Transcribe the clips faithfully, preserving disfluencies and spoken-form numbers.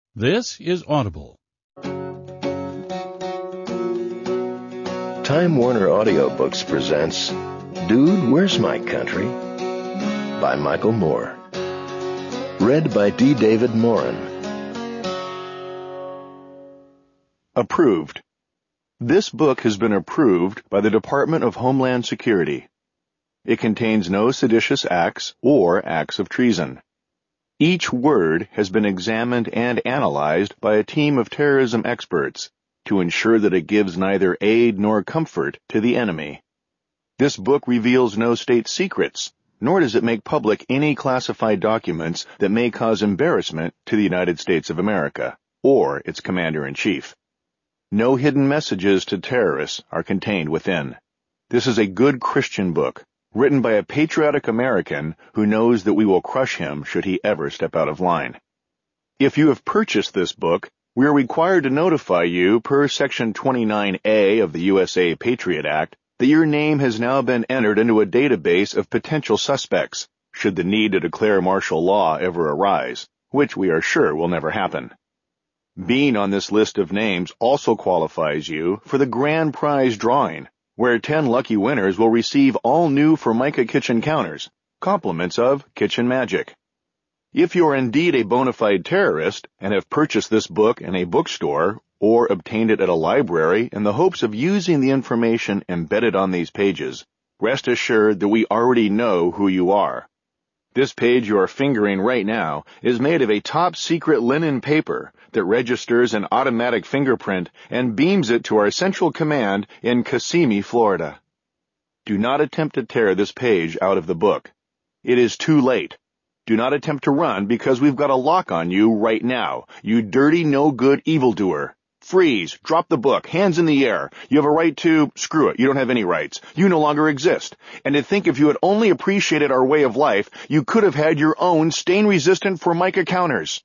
This is Audible. Time Warner Audiobooks presents Dude, Where's My Country? By Michael Moore. Read by D. David Morin. Approved. This book has been approved by the Department of Homeland Security. It contains no seditious acts or acts of treason. Each word has been examined and analyzed by a team of terrorism experts to ensure that it gives neither aid nor comfort to the enemy. This book reveals no state secrets, nor does it make public any classified documents that may cause embarrassment to the United States of America or its commander-in-chief. No hidden messages to terrorists are contained within. This is a good Christian book, written by a patriotic American who knows that we will crush him should he ever step out of line. If you have purchased this book, we are required to notify you per Section twenty-nine A of the U S A Patriot Act that your name has now been entered into a database of potential suspects, should the need to declare martial law ever arise, which we are sure will never happen. Being on this list of names also qualifies you for the grand prize drawing, where ten lucky winners will receive all new Formica kitchen counters, compliments of Kitchen Magic. If you are indeed a bona fide terrorist and have purchased this book in a bookstore or obtained it at a library in the hopes of using the information embedded on these pages, rest assured that we already know who you are. This page you are fingering right now is made of a top-secret linen paper that registers an automatic fingerprint and beams it to our central command in Kissimmee, Florida. Do not attempt to tear this page out of the book. It is too late. Do not attempt to run because we've got a lock on you right now, you dirty, no-good evildoer. Freeze, drop the book, hands in the air. You have a right to, screw it, you don't have any rights. You no longer exist. And to think if you had only appreciated our way of life, you could have had your own stain-resistant Formica counters.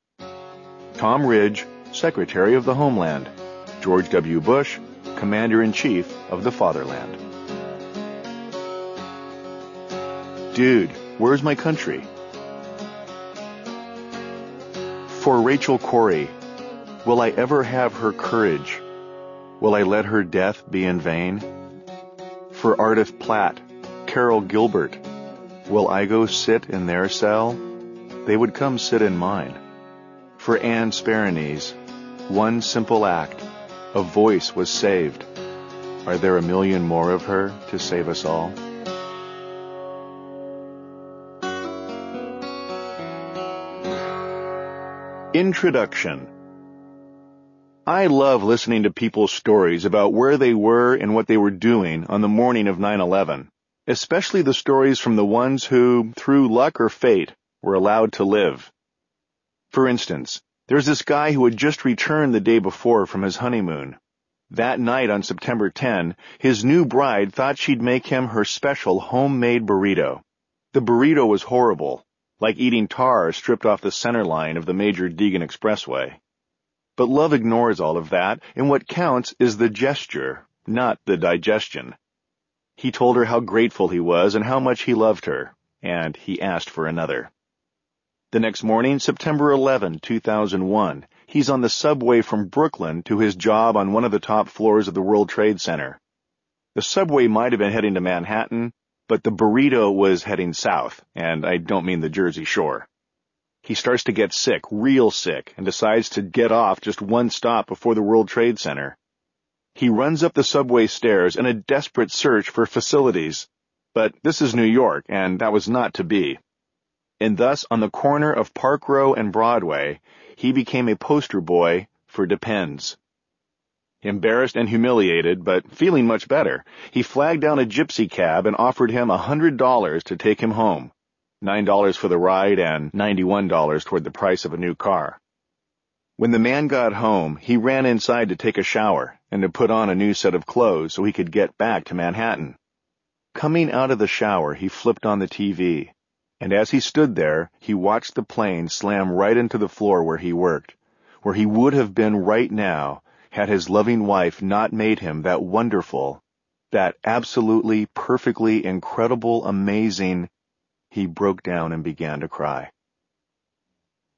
Tom Ridge, Secretary of the Homeland. George W. Bush, Commander-in-Chief of the Fatherland. Dude, where's my country? For Rachel Corrie, will I ever have her courage? Will I let her death be in vain? For Ardith Platt, Carol Gilbert, will I go sit in their cell? They would come sit in mine. For Anne Sparanese, one simple act, a voice was saved. Are there a million more of her to save us all? Introduction. I love listening to people's stories about where they were and what they were doing on the morning of nine eleven, especially the stories from the ones who, through luck or fate, were allowed to live. For instance, there's this guy who had just returned the day before from his honeymoon. That night on September tenth, his new bride thought she'd make him her special homemade burrito. The burrito was horrible, like eating tar stripped off the center line of the major Deegan Expressway. But love ignores all of that, and what counts is the gesture, not the digestion. He told her how grateful he was and how much he loved her, and he asked for another. The next morning, September eleventh, two thousand one, he's on the subway from Brooklyn to his job on one of the top floors of the World Trade Center. The subway might have been heading to Manhattan, but the burrito was heading south, and I don't mean the Jersey Shore. He starts to get sick, real sick, and decides to get off just one stop before the World Trade Center. He runs up the subway stairs in a desperate search for facilities. But this is New York, and that was not to be. And thus, on the corner of Park Row and Broadway, he became a poster boy for Depends. Embarrassed and humiliated, but feeling much better, he flagged down a gypsy cab and offered him a hundred dollars to take him home. Nine dollars for the ride and ninety-one dollars toward the price of a new car. When the man got home, he ran inside to take a shower and to put on a new set of clothes so he could get back to Manhattan. Coming out of the shower, he flipped on the T V, and as he stood there, he watched the plane slam right into the floor where he worked, where he would have been right now had his loving wife not made him that wonderful, that absolutely, perfectly, incredible, amazing. He broke down and began to cry.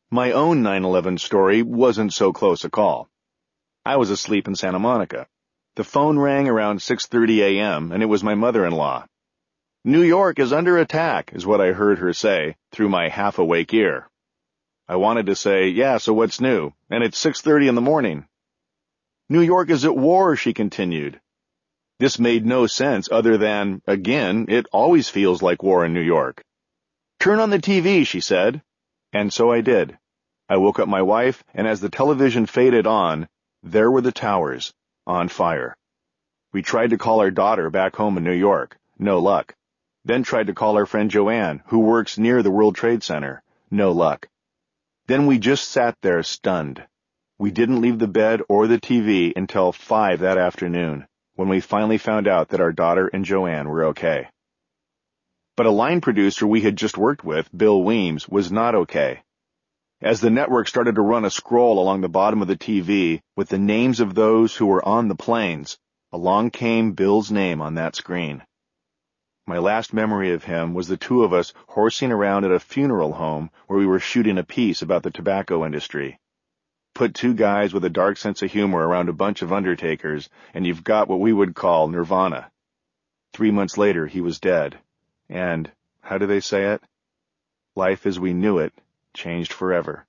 My own nine eleven story wasn't so close a call. I was asleep in Santa Monica. The phone rang around six thirty a.m., and it was my mother-in-law. "New York is under attack," is what I heard her say through my half-awake ear. I wanted to say, "Yeah, so what's new? And it's six thirty in the morning." "New York is at war," she continued. This made no sense other than, again, it always feels like war in New York. "Turn on the T V," she said. And so I did. I woke up my wife, and as the television faded on, there were the towers, on fire. We tried to call our daughter back home in New York. No luck. Then tried to call our friend Joanne, who works near the World Trade Center. No luck. Then we just sat there stunned. We didn't leave the bed or the T V until five that afternoon, when we finally found out that our daughter and Joanne were okay. But a line producer we had just worked with, Bill Weems, was not okay. As the network started to run a scroll along the bottom of the T V with the names of those who were on the planes, along came Bill's name on that screen. My last memory of him was the two of us horsing around at a funeral home where we were shooting a piece about the tobacco industry. Put two guys with a dark sense of humor around a bunch of undertakers, and you've got what we would call nirvana. Three months later, he was dead. And, how do they say it? Life as we knew it changed forever.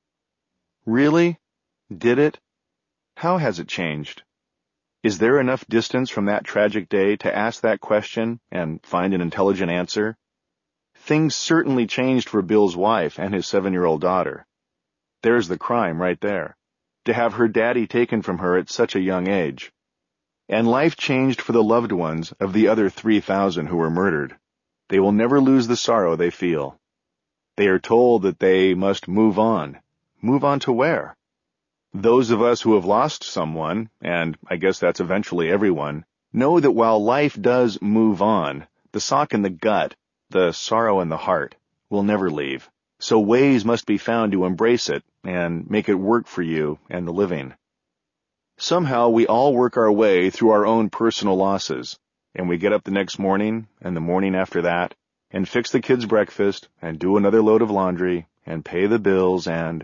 Really? Did it? How has it changed? Is there enough distance from that tragic day to ask that question and find an intelligent answer? Things certainly changed for Bill's wife and his seven-year-old daughter. There's the crime right there, to have her daddy taken from her at such a young age. And life changed for the loved ones of the other three thousand who were murdered. They will never lose the sorrow they feel. They are told that they must move on. Move on to where? Those of us who have lost someone, and I guess that's eventually everyone, know that while life does move on, the sock in the gut, the sorrow in the heart, will never leave. So ways must be found to embrace it and make it work for you and the living. Somehow we all work our way through our own personal losses, and we get up the next morning and the morning after that, and fix the kids' breakfast, and do another load of laundry, and pay the bills, and...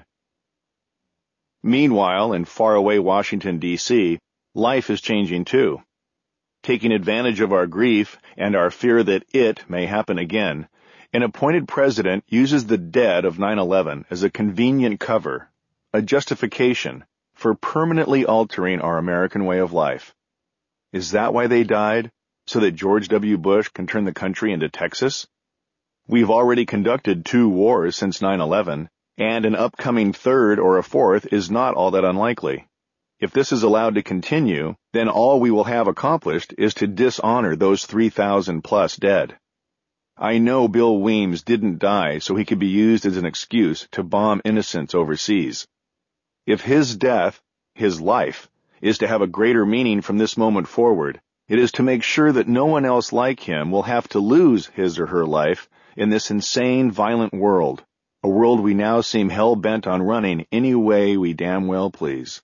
Meanwhile, in faraway Washington, D C, life is changing too. Taking advantage of our grief and our fear that it may happen again, an appointed president uses the dead of nine eleven as a convenient cover, a justification, for permanently altering our American way of life. Is that why they died? So that George W. Bush can turn the country into Texas? We've already conducted two wars since nine eleven, and an upcoming third or a fourth is not all that unlikely. If this is allowed to continue, then all we will have accomplished is to dishonor those three thousand plus dead. I know Bill Weems didn't die so he could be used as an excuse to bomb innocents overseas. If his death, his life, is to have a greater meaning from this moment forward, it is to make sure that no one else like him will have to lose his or her life in this insane, violent world, a world we now seem hell-bent on running any way we damn well please.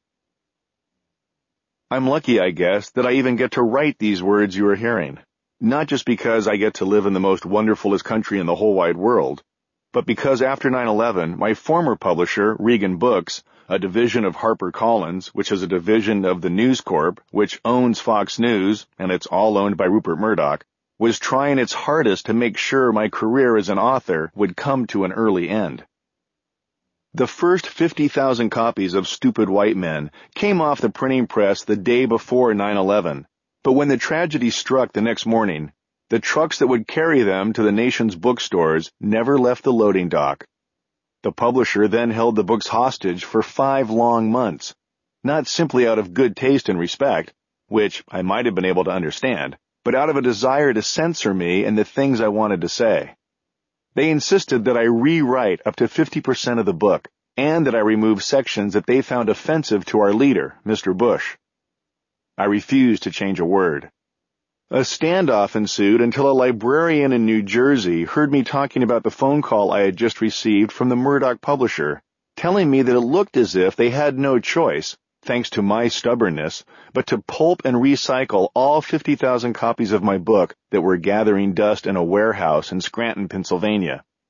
I'm lucky, I guess, that I even get to write these words you are hearing, not just because I get to live in the most wonderfulest country in the whole wide world, but because after nine eleven, my former publisher, Regan Books, a division of HarperCollins, which is a division of the News Corp, which owns Fox News, and it's all owned by Rupert Murdoch, was trying its hardest to make sure my career as an author would come to an early end. The first fifty thousand copies of Stupid White Men came off the printing press the day before nine eleven, but when the tragedy struck the next morning, the trucks that would carry them to the nation's bookstores never left the loading dock. The publisher then held the books hostage for five long months, not simply out of good taste and respect, which I might have been able to understand, but out of a desire to censor me and the things I wanted to say. They insisted that I rewrite up to fifty percent of the book, and that I remove sections that they found offensive to our leader, Mister Bush. I refused to change a word. A standoff ensued until a librarian in New Jersey heard me talking about the phone call I had just received from the Murdoch publisher, telling me that it looked as if they had no choice, thanks to my stubbornness, but to pulp and recycle all fifty thousand copies of my book that were gathering dust in a warehouse in Scranton, Pennsylvania.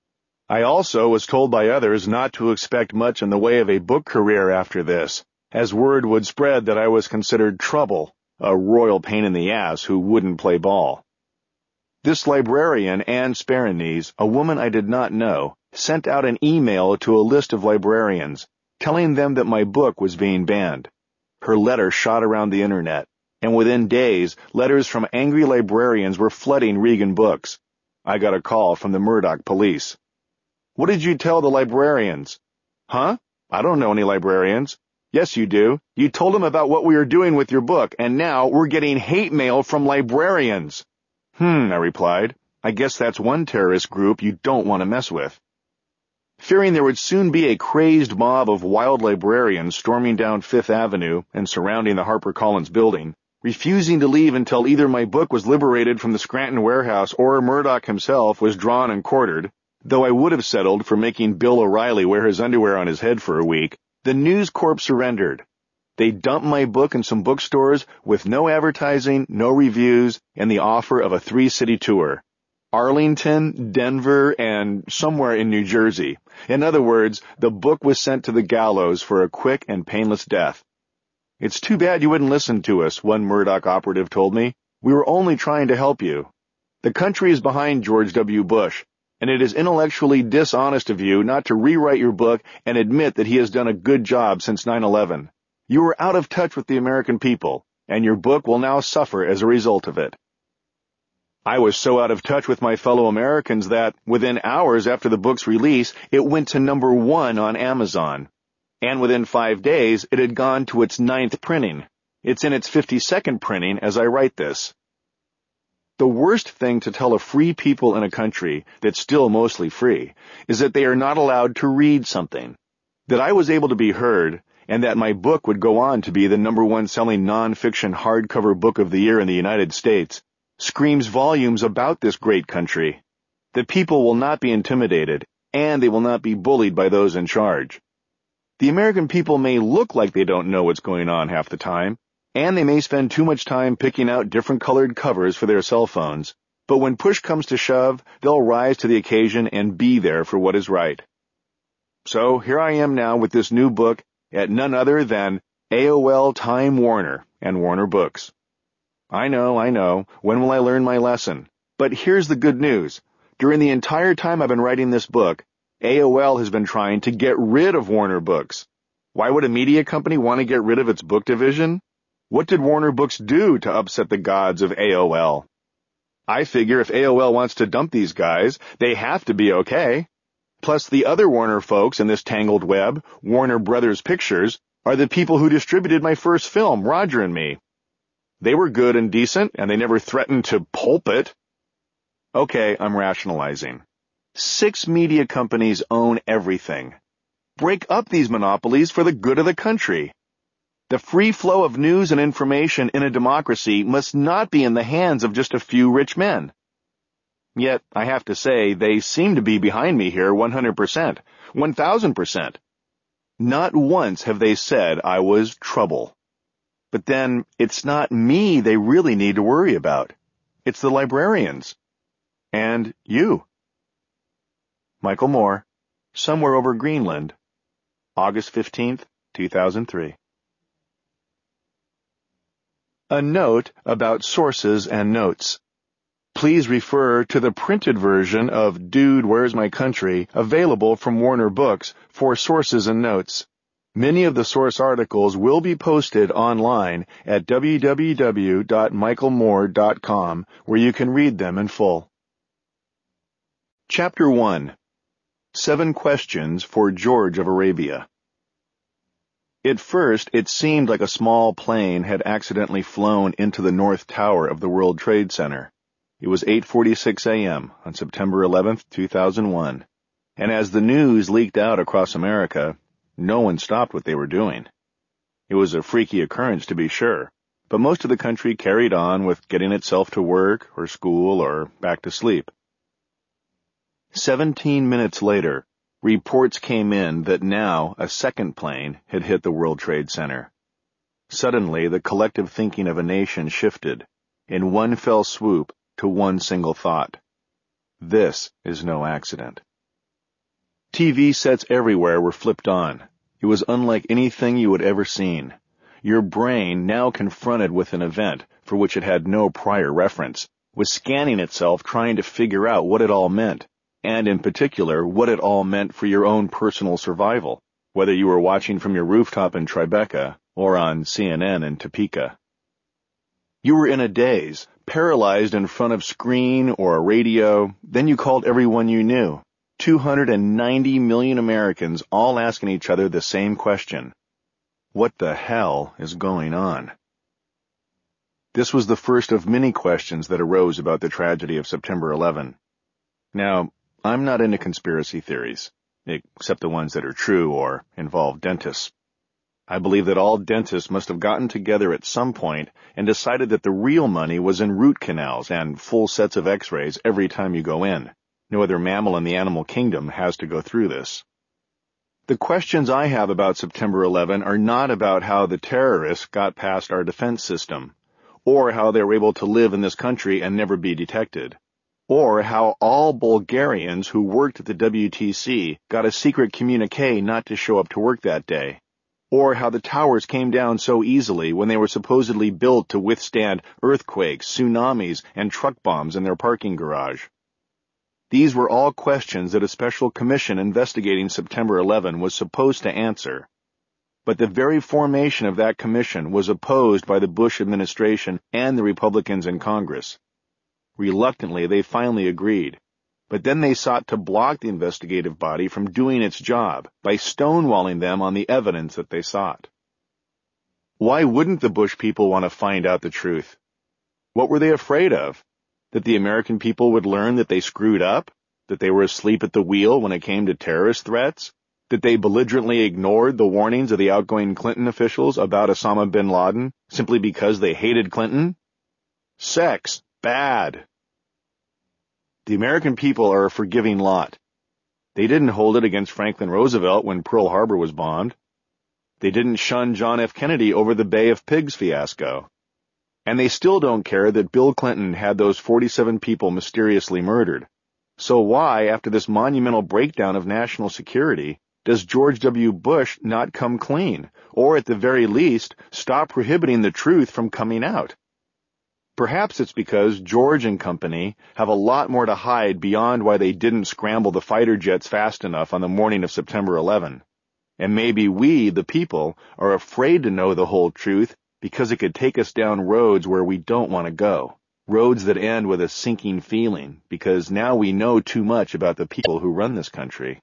I also was told by others not to expect much in the way of a book career after this, as word would spread that I was considered trouble, a royal pain in the ass who wouldn't play ball. This librarian, Anne Sparanese, a woman I did not know, sent out an email to a list of librarians, telling them that my book was being banned. Her letter shot around the internet, and within days, letters from angry librarians were flooding Regan Books. I got a call from the Murdoch police. "What did you tell the librarians?" "Huh? I don't know any librarians." "Yes, you do. You told them about what we are doing with your book, and now we're getting hate mail from librarians." Hmm, I replied. I guess that's one terrorist group you don't want to mess with. Fearing there would soon be a crazed mob of wild librarians storming down Fifth Avenue and surrounding the HarperCollins building, refusing to leave until either my book was liberated from the Scranton warehouse or Murdoch himself was drawn and quartered, though I would have settled for making Bill O'Reilly wear his underwear on his head for a week, the News Corp surrendered. They dumped my book in some bookstores with no advertising, no reviews, and the offer of a three-city tour. Arlington, Denver, and somewhere in New Jersey. In other words, the book was sent to the gallows for a quick and painless death. "It's too bad you wouldn't listen to us," one Murdoch operative told me. "We were only trying to help you. The country is behind George W. Bush, and it is intellectually dishonest of you not to rewrite your book and admit that he has done a good job since nine eleven. You are out of touch with the American people, and your book will now suffer as a result of it." I was so out of touch with my fellow Americans that, within hours after the book's release, it went to number one on Amazon. And within five days, it had gone to its ninth printing. It's in its fifty-second printing as I write this. The worst thing to tell a free people in a country that's still mostly free is that they are not allowed to read something. That I was able to be heard, and that my book would go on to be the number one selling nonfiction hardcover book of the year in the United States, screams volumes about this great country. The people will not be intimidated, and they will not be bullied by those in charge. The American people may look like they don't know what's going on half the time, and they may spend too much time picking out different colored covers for their cell phones, but when push comes to shove, they'll rise to the occasion and be there for what is right. So here I am now with this new book at none other than A O L Time Warner and Warner Books. I know, I know, when will I learn my lesson? But here's the good news. During the entire time I've been writing this book, A O L has been trying to get rid of Warner Books. Why would a media company want to get rid of its book division? What did Warner Books do to upset the gods of A O L? I figure if A O L wants to dump these guys, they have to be okay. Plus, the other Warner folks in this tangled web, Warner Brothers Pictures, are the people who distributed my first film, Roger and Me. They were good and decent, and they never threatened to pulp it. Okay, I'm rationalizing. Six media companies own everything. Break up these monopolies for the good of the country. The free flow of news and information in a democracy must not be in the hands of just a few rich men. Yet, I have to say, they seem to be behind me here one hundred percent, one thousand percent. Not once have they said I was trouble. But then, it's not me they really need to worry about. It's the librarians. And you. Michael Moore, Somewhere Over Greenland, August fifteenth, two thousand three. A note about sources and notes. Please refer to the printed version of Dude, Where's My Country, available from Warner Books, for sources and notes. Many of the source articles will be posted online at w w w dot michael moore dot com, where you can read them in full. Chapter one. Seven Questions for George of Arabia. At first, it seemed like a small plane had accidentally flown into the North Tower of the World Trade Center. It was eight forty-six a m on September eleventh, two thousand one, and as the news leaked out across America, no one stopped what they were doing. It was a freaky occurrence, to be sure, but most of the country carried on with getting itself to work or school or back to sleep. Seventeen minutes later, reports came in that now a second plane had hit the World Trade Center. Suddenly, the collective thinking of a nation shifted, in one fell swoop, to one single thought. This is no accident. T V sets everywhere were flipped on. It was unlike anything you had ever seen. Your brain, now confronted with an event for which it had no prior reference, was scanning itself trying to figure out what it all meant, and in particular, what it all meant for your own personal survival, whether you were watching from your rooftop in Tribeca or on C N N in Topeka. You were in a daze, paralyzed in front of screen or a radio, then you called everyone you knew. two hundred ninety million Americans all asking each other the same question. What the hell is going on? This was the first of many questions that arose about the tragedy of September eleventh. Now, I'm not into conspiracy theories, except the ones that are true or involve dentists. I believe that all dentists must have gotten together at some point and decided that the real money was in root canals and full sets of x-rays every time you go in. No other mammal in the animal kingdom has to go through this. The questions I have about September eleventh are not about how the terrorists got past our defense system, or how they were able to live in this country and never be detected, or how all Bulgarians who worked at the W T C got a secret communique not to show up to work that day, or how the towers came down so easily when they were supposedly built to withstand earthquakes, tsunamis, and truck bombs in their parking garage. These were all questions that a special commission investigating September eleventh was supposed to answer. But the very formation of that commission was opposed by the Bush administration and the Republicans in Congress. Reluctantly, they finally agreed, but then they sought to block the investigative body from doing its job by stonewalling them on the evidence that they sought. Why wouldn't the Bush people want to find out the truth? What were they afraid of? That the American people would learn that they screwed up? That they were asleep at the wheel when it came to terrorist threats? That they belligerently ignored the warnings of the outgoing Clinton officials about Osama bin Laden simply because they hated Clinton? Sex, bad. The American people are a forgiving lot. They didn't hold it against Franklin Roosevelt when Pearl Harbor was bombed. They didn't shun John F. Kennedy over the Bay of Pigs fiasco. And they still don't care that Bill Clinton had those forty-seven people mysteriously murdered. So why, after this monumental breakdown of national security, does George W. Bush not come clean, or at the very least, stop prohibiting the truth from coming out? Perhaps it's because George and company have a lot more to hide beyond why they didn't scramble the fighter jets fast enough on the morning of September eleventh. And maybe we, the people, are afraid to know the whole truth because it could take us down roads where we don't want to go, roads that end with a sinking feeling, because now we know too much about the people who run this country.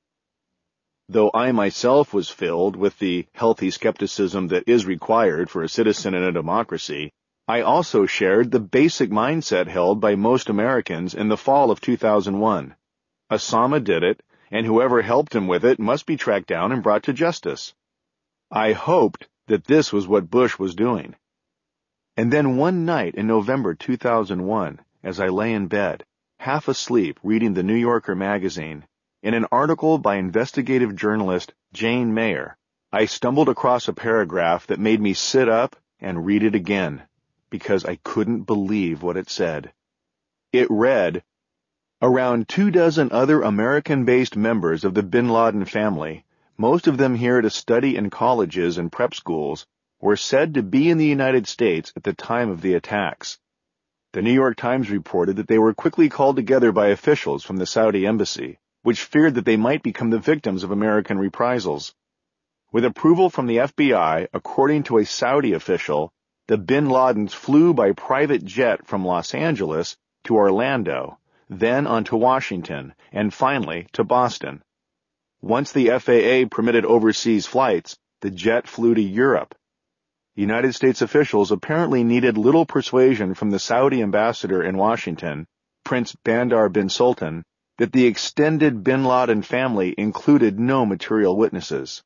Though I myself was filled with the healthy skepticism that is required for a citizen in a democracy, I also shared the basic mindset held by most Americans in the fall of two thousand one. Osama did it, and whoever helped him with it must be tracked down and brought to justice. I hoped that this was what Bush was doing. And then one night in November two thousand one, as I lay in bed, half asleep reading the New Yorker magazine, in an article by investigative journalist Jane Mayer, I stumbled across a paragraph that made me sit up and read it again, because I couldn't believe what it said. It read, "Around two dozen other American-based members of the bin Laden family, most of them here to study in colleges and prep schools, were said to be in the United States at the time of the attacks. The New York Times reported that they were quickly called together by officials from the Saudi embassy, which feared that they might become the victims of American reprisals. With approval from the F B I, according to a Saudi official, the bin Ladens flew by private jet from Los Angeles to Orlando, then on to Washington, and finally to Boston. Once the F A A permitted overseas flights, the jet flew to Europe. United States officials apparently needed little persuasion from the Saudi ambassador in Washington, Prince Bandar bin Sultan, that the extended bin Laden family included no material witnesses."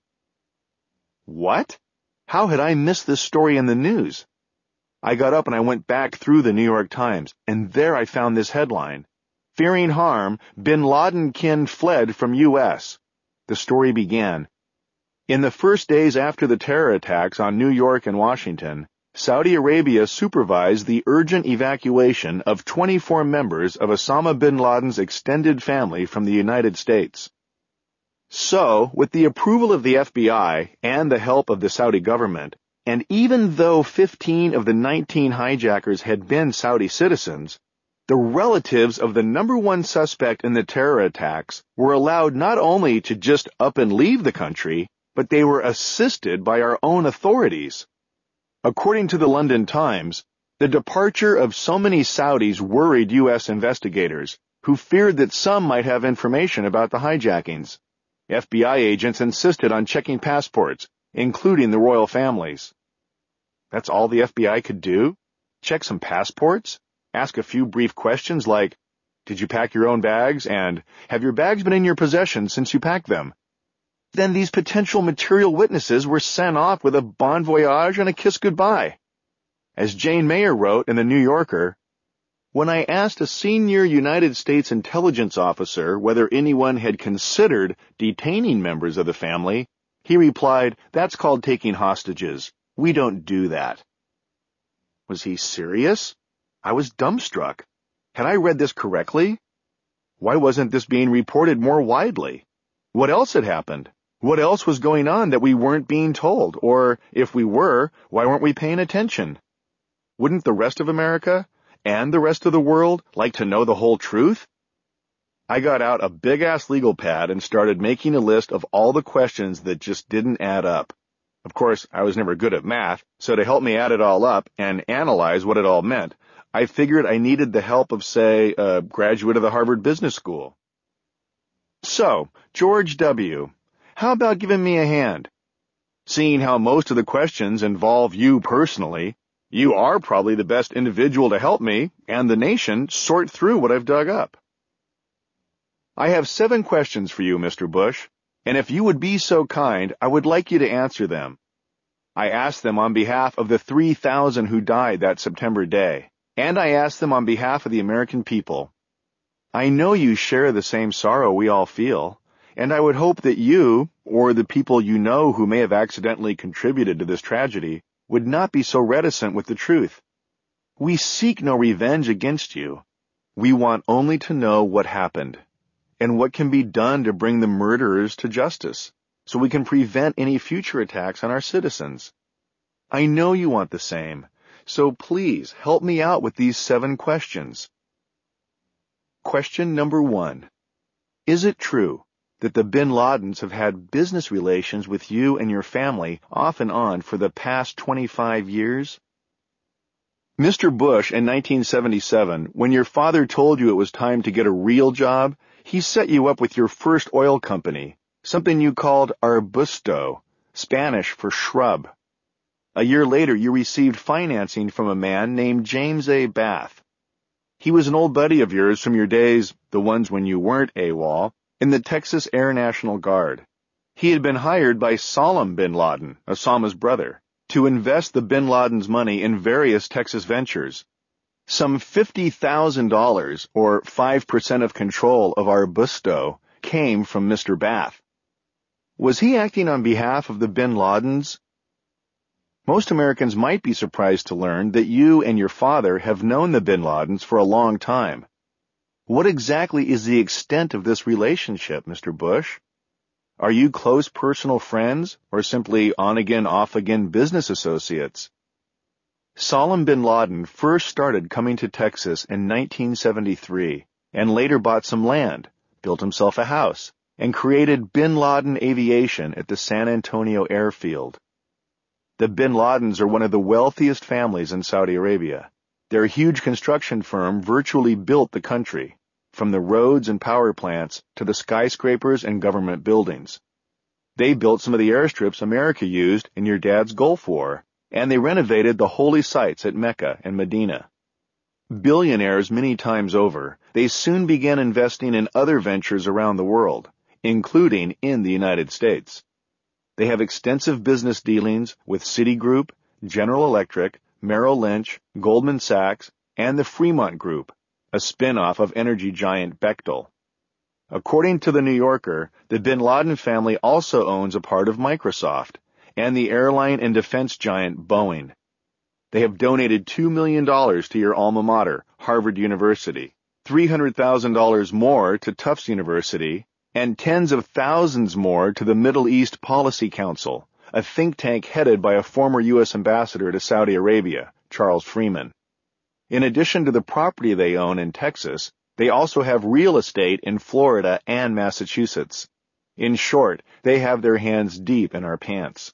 What? How had I missed this story in the news? I got up and I went back through the New York Times, and there I found this headline: "Fearing harm, bin Laden kin fled from U S" The story began, "In the first days after the terror attacks on New York and Washington, Saudi Arabia supervised the urgent evacuation of twenty-four members of Osama bin Laden's extended family from the United States. So, with the approval of the F B I and the help of the Saudi government, and even though fifteen of the nineteen hijackers had been Saudi citizens, the relatives of the number one suspect in the terror attacks were allowed not only to just up and leave the country, but they were assisted by our own authorities. According to the London Times, the departure of so many Saudis worried U S investigators, who feared that some might have information about the hijackings. F B I agents insisted on checking passports, including the royal families. That's all the F B I could do? Check some passports? Ask a few brief questions like, did you pack your own bags? And have your bags been in your possession since you packed them? Then these potential material witnesses were sent off with a bon voyage and a kiss goodbye. As Jane Mayer wrote in The New Yorker, when I asked a senior United States intelligence officer whether anyone had considered detaining members of the family, he replied, that's called taking hostages. We don't do that. Was he serious? I was dumbstruck. Had I read this correctly? Why wasn't this being reported more widely? What else had happened? What else was going on that we weren't being told? Or, if we were, why weren't we paying attention? Wouldn't the rest of America and the rest of the world like to know the whole truth? I got out a big-ass legal pad and started making a list of all the questions that just didn't add up. Of course, I was never good at math, so to help me add it all up and analyze what it all meant, I figured I needed the help of, say, a graduate of the Harvard Business School. So, George W., how about giving me a hand? Seeing how most of the questions involve you personally, you are probably the best individual to help me and the nation sort through what I've dug up. I have seven questions for you, Mister Bush, and if you would be so kind, I would like you to answer them. I asked them on behalf of the three thousand who died that September day, and I asked them on behalf of the American people. I know you share the same sorrow we all feel, and I would hope that you, or the people you know who may have accidentally contributed to this tragedy, would not be so reticent with the truth. We seek no revenge against you. We want only to know what happened, and what can be done to bring the murderers to justice, so we can prevent any future attacks on our citizens. I know you want the same, so please help me out with these seven questions. Question number one. Is it true that the Bin Ladens have had business relations with you and your family off and on for the past twenty-five years? Mister Bush, in nineteen seventy-seven, when your father told you it was time to get a real job, he set you up with your first oil company, something you called arbusto, Spanish for shrub. A year later, you received financing from a man named James A. Bath. He was an old buddy of yours from your days, the ones when you weren't AWOL, in the Texas Air National Guard. He had been hired by Salam bin Laden, Osama's brother, to invest the bin Laden's money in various Texas ventures. Some fifty thousand dollars, or five percent of control of Arbusto, came from Mister Bath. Was he acting on behalf of the bin Ladens? Most Americans might be surprised to learn that you and your father have known the bin Ladens for a long time. What exactly is the extent of this relationship, Mister Bush? Are you close personal friends, or simply on-again, off-again business associates? Salam bin Laden first started coming to Texas in nineteen seventy-three, and later bought some land, built himself a house, and created Bin Laden Aviation at the San Antonio Airfield. The Bin Ladens are one of the wealthiest families in Saudi Arabia. Their huge construction firm virtually built the country, from the roads and power plants to the skyscrapers and government buildings. They built some of the airstrips America used in your dad's Gulf War, and they renovated the holy sites at Mecca and Medina. Billionaires many times over, they soon began investing in other ventures around the world, including in the United States. They have extensive business dealings with Citigroup, General Electric, Merrill Lynch, Goldman Sachs, and the Fremont Group, a spin-off of energy giant Bechtel. According to The New Yorker, the Bin Laden family also owns a part of Microsoft and the airline and defense giant Boeing. They have donated two million dollars to your alma mater, Harvard University, three hundred thousand dollars more to Tufts University, and tens of thousands more to the Middle East Policy Council, a think tank headed by a former U S ambassador to Saudi Arabia, Charles Freeman. In addition to the property they own in Texas, they also have real estate in Florida and Massachusetts. In short, they have their hands deep in our pants.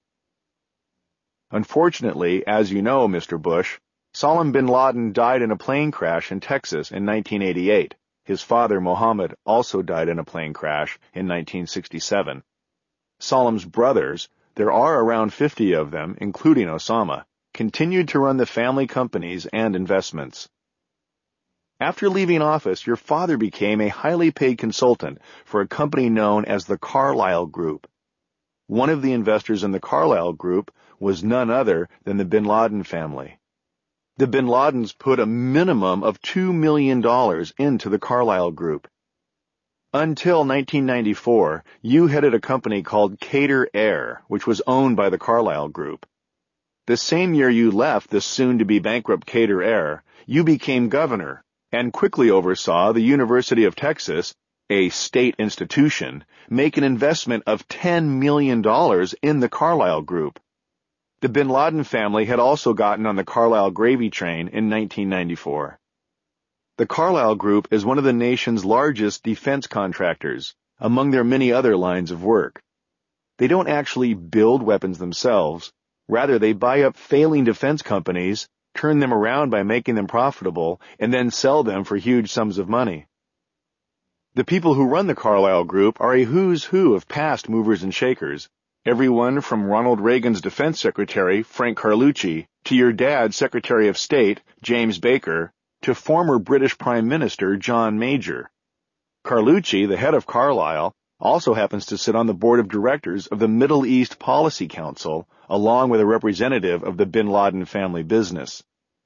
Unfortunately, as you know, Mister Bush, Osama bin Laden died in a plane crash in Texas in nineteen eighty-eight. His father, Mohammed, also died in a plane crash in nineteen sixty-seven. Salam's brothers, there are around fifty of them, including Osama, continued to run the family companies and investments. After leaving office, your father became a highly paid consultant for a company known as the Carlyle Group. One of the investors in the Carlyle Group was none other than the bin Laden family. The bin Ladens put a minimum of two million dollars into the Carlyle Group. Until nineteen ninety-four, you headed a company called Qatar Air, which was owned by the Carlyle Group. The same year you left the soon-to-be bankrupt Qatar Air, you became governor and quickly oversaw the University of Texas, a state institution, make an investment of ten million dollars in the Carlyle Group. The bin Laden family had also gotten on the Carlyle gravy train in nineteen ninety-four. The Carlyle Group is one of the nation's largest defense contractors, among their many other lines of work. They don't actually build weapons themselves. Rather, they buy up failing defense companies, turn them around by making them profitable, and then sell them for huge sums of money. The people who run the Carlyle Group are a who's who of past movers and shakers, everyone from Ronald Reagan's defense secretary, Frank Carlucci, to your dad's Secretary of State, James Baker, to former British Prime Minister John Major. Carlucci, the head of Carlyle, also happens to sit on the board of directors of the Middle East Policy Council, along with a representative of the bin Laden family business.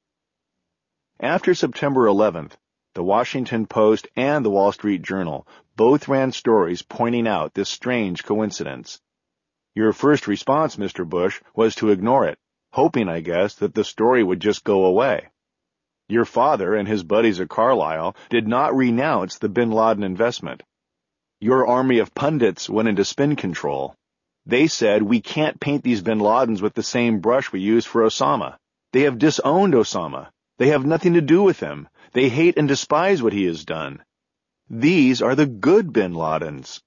After September eleventh, the Washington Post and the Wall Street Journal both ran stories pointing out this strange coincidence. Your first response, Mister Bush, was to ignore it, hoping, I guess, that the story would just go away. Your father and his buddies at Carlyle did not renounce the bin Laden investment. Your army of pundits went into spin control. They said, we can't paint these bin Ladens with the same brush we used for Osama. They have disowned Osama. They have nothing to do with him. They hate and despise what he has done. These are the good bin Ladens.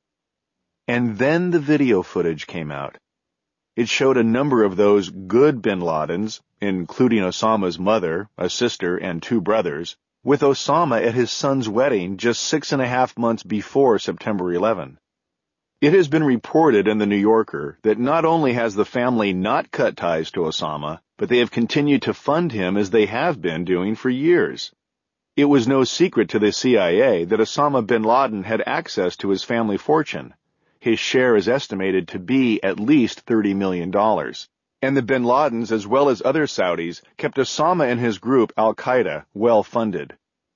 And then the video footage came out. It showed a number of those good bin Ladens, including Osama's mother, a sister, and two brothers, with Osama at his son's wedding just six and a half months before September eleventh. It has been reported in the New Yorker that not only has the family not cut ties to Osama, but they have continued to fund him as they have been doing for years. It was no secret to the C I A that Osama bin Laden had access to his family fortune. His share is estimated to be at least thirty million dollars. And the bin Ladens, as well as other Saudis, kept Osama and his group, Al-Qaeda, well funded.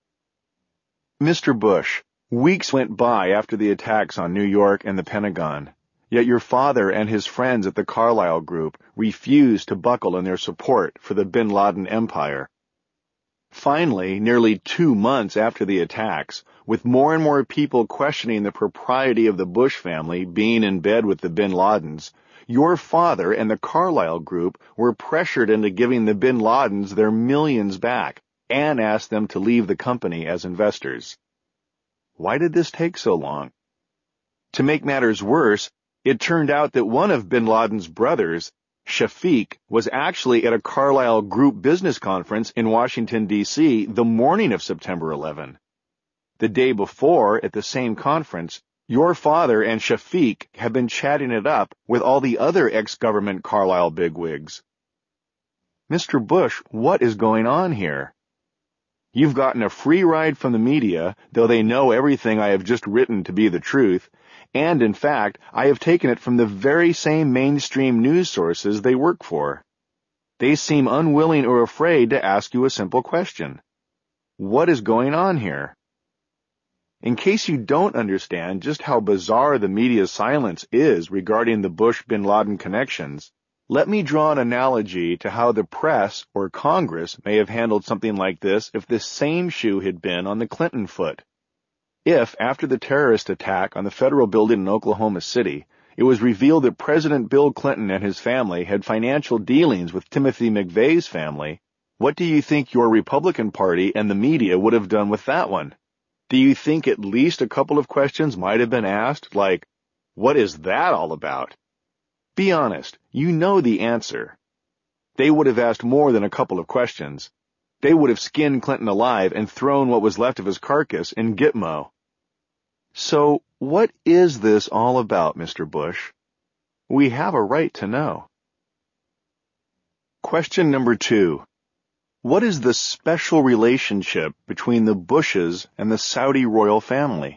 Mister Bush, weeks went by after the attacks on New York and the Pentagon, yet your father and his friends at the Carlyle Group refused to buckle in their support for the bin Laden empire. Finally, nearly two months after the attacks, with more and more people questioning the propriety of the Bush family being in bed with the bin Ladens, your father and the Carlyle Group were pressured into giving the bin Ladens their millions back and asked them to leave the company as investors. Why did this take so long? To make matters worse, it turned out that one of bin Laden's brothers, Shafiq, was actually at a Carlyle Group business conference in Washington, D C the morning of September eleventh. The day before, at the same conference, your father and Shafiq have been chatting it up with all the other ex-government Carlyle bigwigs. Mister Bush, what is going on here? You've gotten a free ride from the media, though they know everything I have just written to be the truth, and in fact, I have taken it from the very same mainstream news sources they work for. They seem unwilling or afraid to ask you a simple question. What is going on here? In case you don't understand just how bizarre the media's silence is regarding the Bush-bin Laden connections, let me draw an analogy to how the press or Congress may have handled something like this if the same shoe had been on the Clinton foot. if, after the terrorist attack on the federal building in Oklahoma City, it was revealed that President Bill Clinton and his family had financial dealings with Timothy McVeigh's family, what do you think your Republican Party and the media would have done with that one? Do you think at least a couple of questions might have been asked, like, what is that all about? Be honest, you know the answer. They would have asked more than a couple of questions. They would have skinned Clinton alive and thrown what was left of his carcass in Gitmo. So, what is this all about, Mister Bush? We have a right to know. Question number two. What is the special relationship between the Bushes and the Saudi royal family?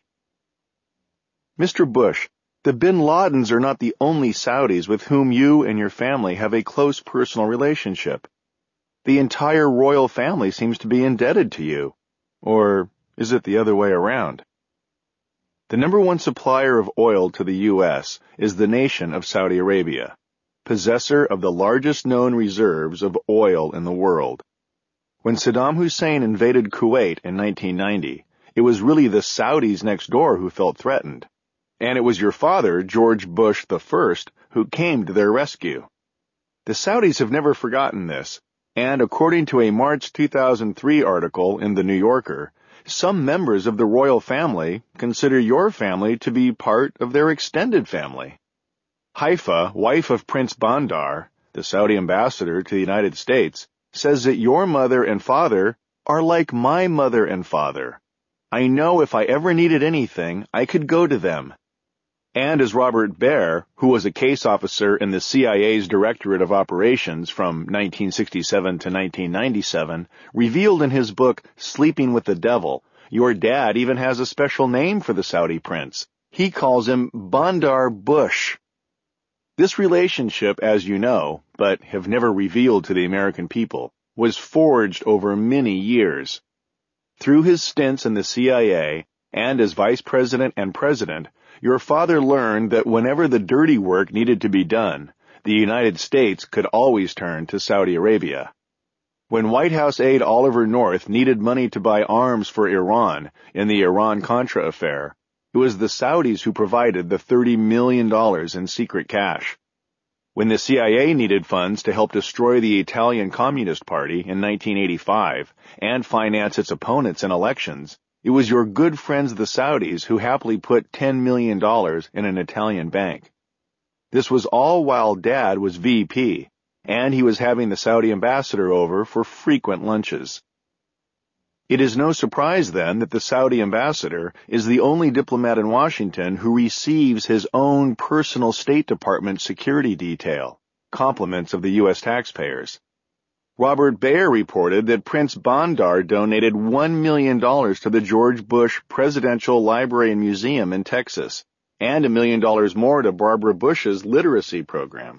Mister Bush, the bin Ladens are not the only Saudis with whom you and your family have a close personal relationship. The entire royal family seems to be indebted to you. Or is it the other way around? The number one supplier of oil to the U S is the nation of Saudi Arabia, possessor of the largest known reserves of oil in the world. When Saddam Hussein invaded Kuwait in nineteen ninety, it was really the Saudis next door who felt threatened. And it was your father, George Bush the First, who came to their rescue. The Saudis have never forgotten this, and according to a March two thousand three article in The New Yorker, some members of the royal family consider your family to be part of their extended family. Haifa, wife of Prince Bandar, the Saudi ambassador to the United States, says that your mother and father are like my mother and father. I know if I ever needed anything, I could go to them. And as Robert Baer, who was a case officer in the C I A's Directorate of Operations from nineteen sixty-seven to nineteen ninety-seven, revealed in his book Sleeping with the Devil, your dad even has a special name for the Saudi prince. He calls him Bandar Bush. This relationship, as you know, but have never revealed to the American people, was forged over many years. Through his stints in the C I A and as vice president and president, your father learned that whenever the dirty work needed to be done, the United States could always turn to Saudi Arabia. When White House aide Oliver North needed money to buy arms for Iran in the Iran-Contra affair, it was the Saudis who provided the thirty million dollars in secret cash. When the C I A needed funds to help destroy the Italian Communist Party in nineteen eighty-five and finance its opponents in elections, it was your good friends the Saudis who happily put ten million dollars in an Italian bank. This was all while Dad was V P, and he was having the Saudi ambassador over for frequent lunches. It is no surprise, then, that the Saudi ambassador is the only diplomat in Washington who receives his own personal State Department security detail, compliments of the U S taxpayers. Robert Baer reported that Prince Bandar donated one million dollars to the George Bush Presidential Library and Museum in Texas, and a million dollars more to Barbara Bush's literacy program.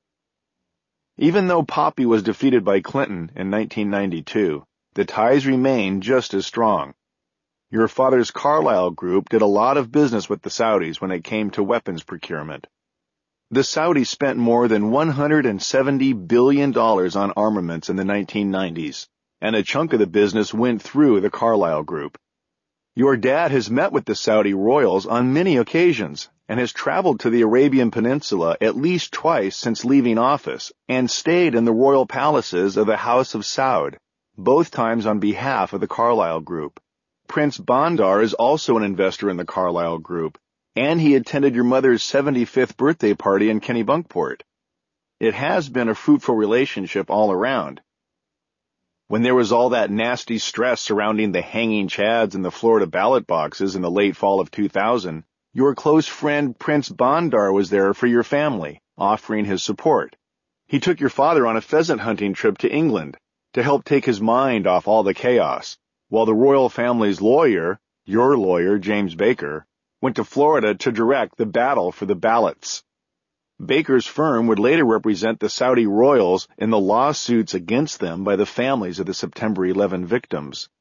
Even though Poppy was defeated by Clinton in nineteen ninety-two, the ties remain just as strong. Your father's Carlyle Group did a lot of business with the Saudis when it came to weapons procurement. The Saudis spent more than one hundred seventy billion dollars on armaments in the nineteen nineties, and a chunk of the business went through the Carlyle Group. Your dad has met with the Saudi royals on many occasions and has traveled to the Arabian Peninsula at least twice since leaving office and stayed in the royal palaces of the House of Saud, both times on behalf of the Carlyle Group. Prince Bandar is also an investor in the Carlyle Group, and he attended your mother's seventy-fifth birthday party in Kennebunkport. It has been a fruitful relationship all around. When there was all that nasty stress surrounding the hanging chads in the Florida ballot boxes in the late fall of two thousand, your close friend Prince Bandar was there for your family, offering his support. He took your father on a pheasant hunting trip to England to help take his mind off all the chaos, while the royal family's lawyer, your lawyer, James Baker, went to Florida to direct the battle for the ballots. Baker's firm would later represent the Saudi royals in the lawsuits against them by the families of the September eleventh victims.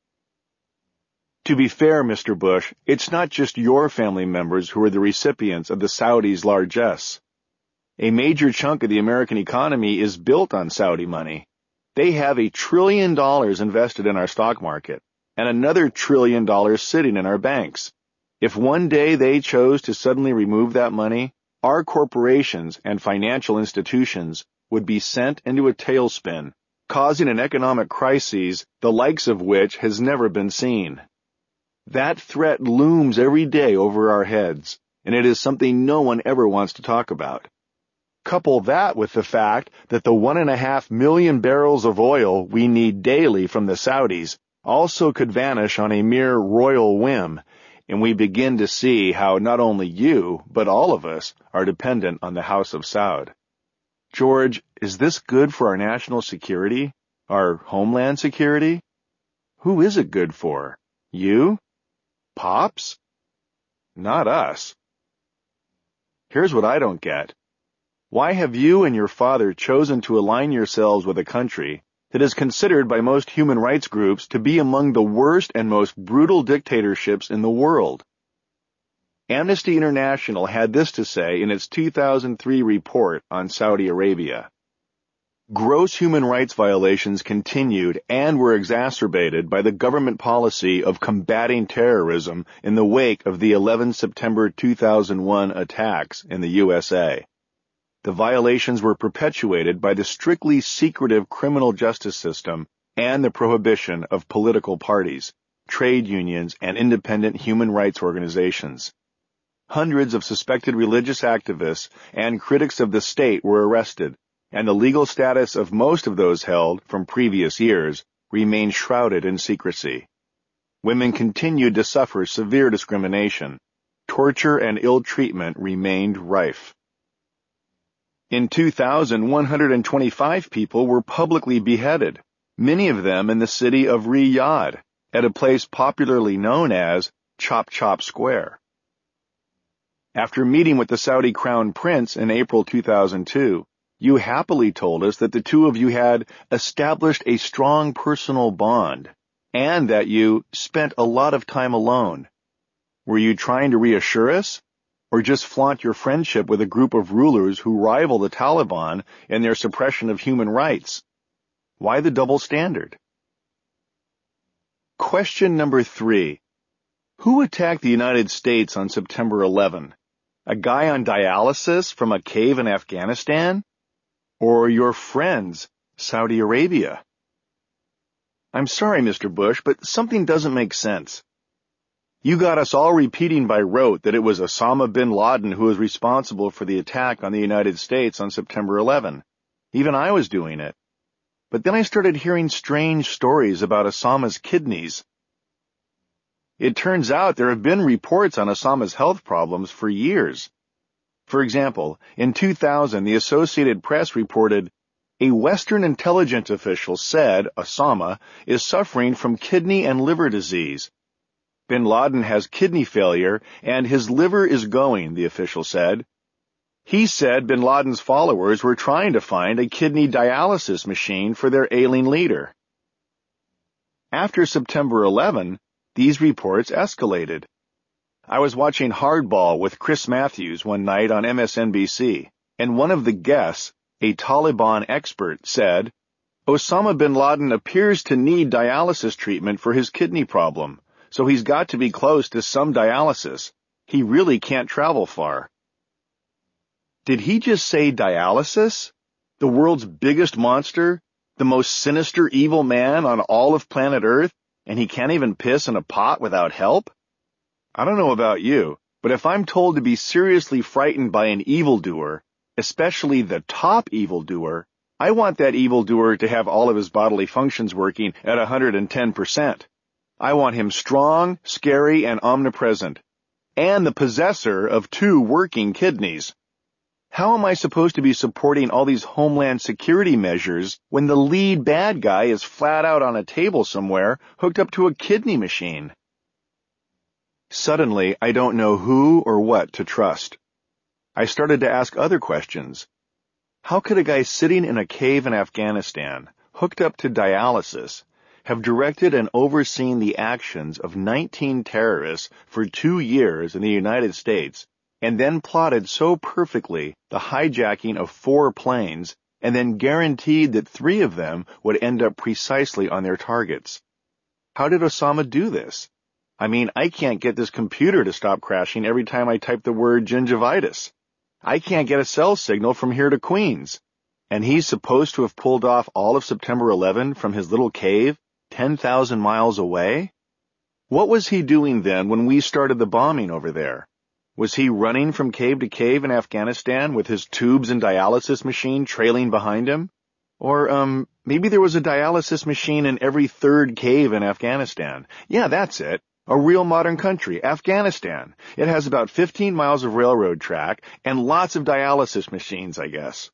To be fair, Mister Bush, it's not just your family members who are the recipients of the Saudis' largesse. A major chunk of the American economy is built on Saudi money. They have a trillion dollars invested in our stock market, and another trillion dollars sitting in our banks. If one day they chose to suddenly remove that money, our corporations and financial institutions would be sent into a tailspin, causing an economic crisis the likes of which has never been seen. That threat looms every day over our heads, and it is something no one ever wants to talk about. Couple that with the fact that the one and a half million barrels of oil we need daily from the Saudis also could vanish on a mere royal whim, and we begin to see how not only you, but all of us, are dependent on the House of Saud. George, is this good for our national security? Our homeland security? Who is it good for? You? Pops? Not us. Here's what I don't get. Why have you and your father chosen to align yourselves with a country that is considered by most human rights groups to be among the worst and most brutal dictatorships in the world? Amnesty International had this to say in its two thousand three report on Saudi Arabia. Gross human rights violations continued and were exacerbated by the government policy of combating terrorism in the wake of the eleven September two thousand one attacks in the U S A. The violations were perpetuated by the strictly secretive criminal justice system and the prohibition of political parties, trade unions, and independent human rights organizations. Hundreds of suspected religious activists and critics of the state were arrested, and the legal status of most of those held from previous years remained shrouded in secrecy. Women continued to suffer severe discrimination. Torture and ill treatment remained rife. In two thousand, one hundred twenty-five people were publicly beheaded, many of them in the city of Riyadh, at a place popularly known as Chop Chop Square. After meeting with the Saudi Crown Prince in April two thousand two, you happily told us that the two of you had established a strong personal bond, and that you spent a lot of time alone. Were you trying to reassure us? Or just flaunt your friendship with a group of rulers who rival the Taliban in their suppression of human rights? Why the double standard? Question number three. Who attacked the United States on September eleventh? A guy on dialysis from a cave in Afghanistan? Or your friends, Saudi Arabia? I'm sorry, Mister Bush, but something doesn't make sense. You got us all repeating by rote that it was Osama bin Laden who was responsible for the attack on the United States on September eleventh. Even I was doing it. But then I started hearing strange stories about Osama's kidneys. It turns out there have been reports on Osama's health problems for years. For example, in two thousand, the Associated Press reported, a Western intelligence official said Osama is suffering from kidney and liver disease. Bin Laden has kidney failure, and his liver is going, the official said. He said bin Laden's followers were trying to find a kidney dialysis machine for their ailing leader. After September eleventh, these reports escalated. I was watching Hardball with Chris Matthews one night on M S N B C, and one of the guests, a Taliban expert, said, Osama bin Laden appears to need dialysis treatment for his kidney problem. So he's got to be close to some dialysis. He really can't travel far. Did he just say dialysis? The world's biggest monster? The most sinister evil man on all of planet Earth? And he can't even piss in a pot without help? I don't know about you, but if I'm told to be seriously frightened by an evildoer, especially the top evildoer, I want that evildoer to have all of his bodily functions working at one hundred ten percent. I want him strong, scary, and omnipresent, and the possessor of two working kidneys. How am I supposed to be supporting all these homeland security measures when the lead bad guy is flat out on a table somewhere hooked up to a kidney machine? Suddenly, I don't know who or what to trust. I started to ask other questions. How could a guy sitting in a cave in Afghanistan, hooked up to dialysis, have directed and overseen the actions of nineteen terrorists for two years in the United States, and then plotted so perfectly the hijacking of four planes, and then guaranteed that three of them would end up precisely on their targets? How did Osama do this? I mean, I can't get this computer to stop crashing every time I type the word gingivitis. I can't get a cell signal from here to Queens. And he's supposed to have pulled off all of September eleventh from his little cave, ten thousand miles away? What was he doing then when we started the bombing over there? Was he running from cave to cave in Afghanistan with his tubes and dialysis machine trailing behind him? Or, um, maybe there was a dialysis machine in every third cave in Afghanistan. Yeah, that's it. A real modern country, Afghanistan. It has about fifteen miles of railroad track and lots of dialysis machines, I guess.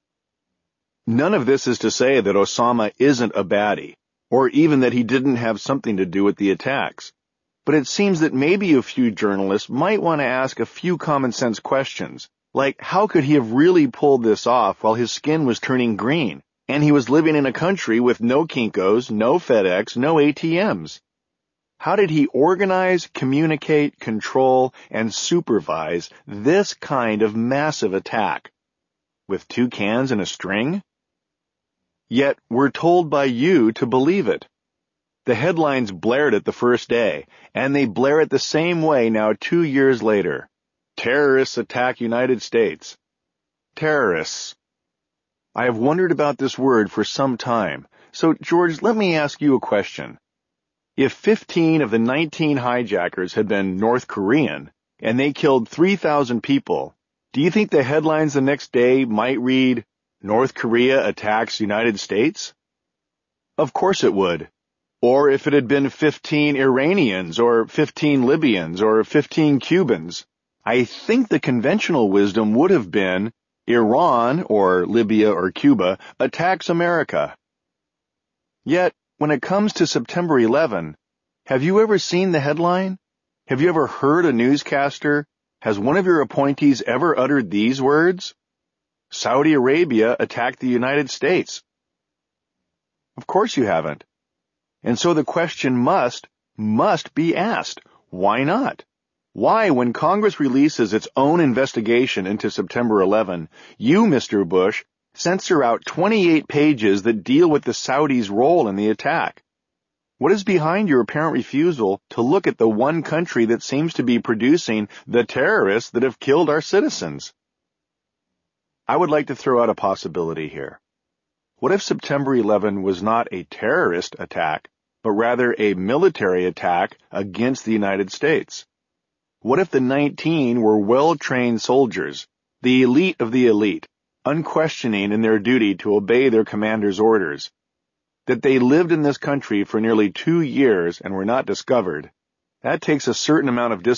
None of this is to say that Osama isn't a baddie, or even that he didn't have something to do with the attacks. But it seems that maybe a few journalists might want to ask a few common sense questions, like how could he have really pulled this off while his skin was turning green, and he was living in a country with no Kinkos, no FedEx, no A T Ms? How did he organize, communicate, control, and supervise this kind of massive attack? With two cans and a string? Yet we're told by you to believe it. The headlines blared it the first day, and they blare it the same way now two years later. Terrorists attack United States. Terrorists. I have wondered about this word for some time, so George, let me ask you a question. If fifteen of the nineteen hijackers had been North Korean, and they killed three thousand people, do you think the headlines the next day might read, North Korea attacks United States? Of course it would. Or if it had been fifteen Iranians, or fifteen Libyans, or fifteen Cubans, I think the conventional wisdom would have been, Iran, or Libya or Cuba, attacks America. Yet, when it comes to September eleventh, have you ever seen the headline? Have you ever heard a newscaster? Has one of your appointees ever uttered these words? Saudi Arabia attacked the United States. Of course you haven't. And so the question must, must be asked. Why not? Why, when Congress releases its own investigation into September eleventh, you, Mister Bush, censor out twenty-eight pages that deal with the Saudis' role in the attack? What is behind your apparent refusal to look at the one country that seems to be producing the terrorists that have killed our citizens? I would like to throw out a possibility here. What if September eleventh was not a terrorist attack, but rather a military attack against the United States? What if the nineteen were well-trained soldiers, the elite of the elite, unquestioning in their duty to obey their commander's orders, that they lived in this country for nearly two years and were not discovered? That takes a certain amount of discipline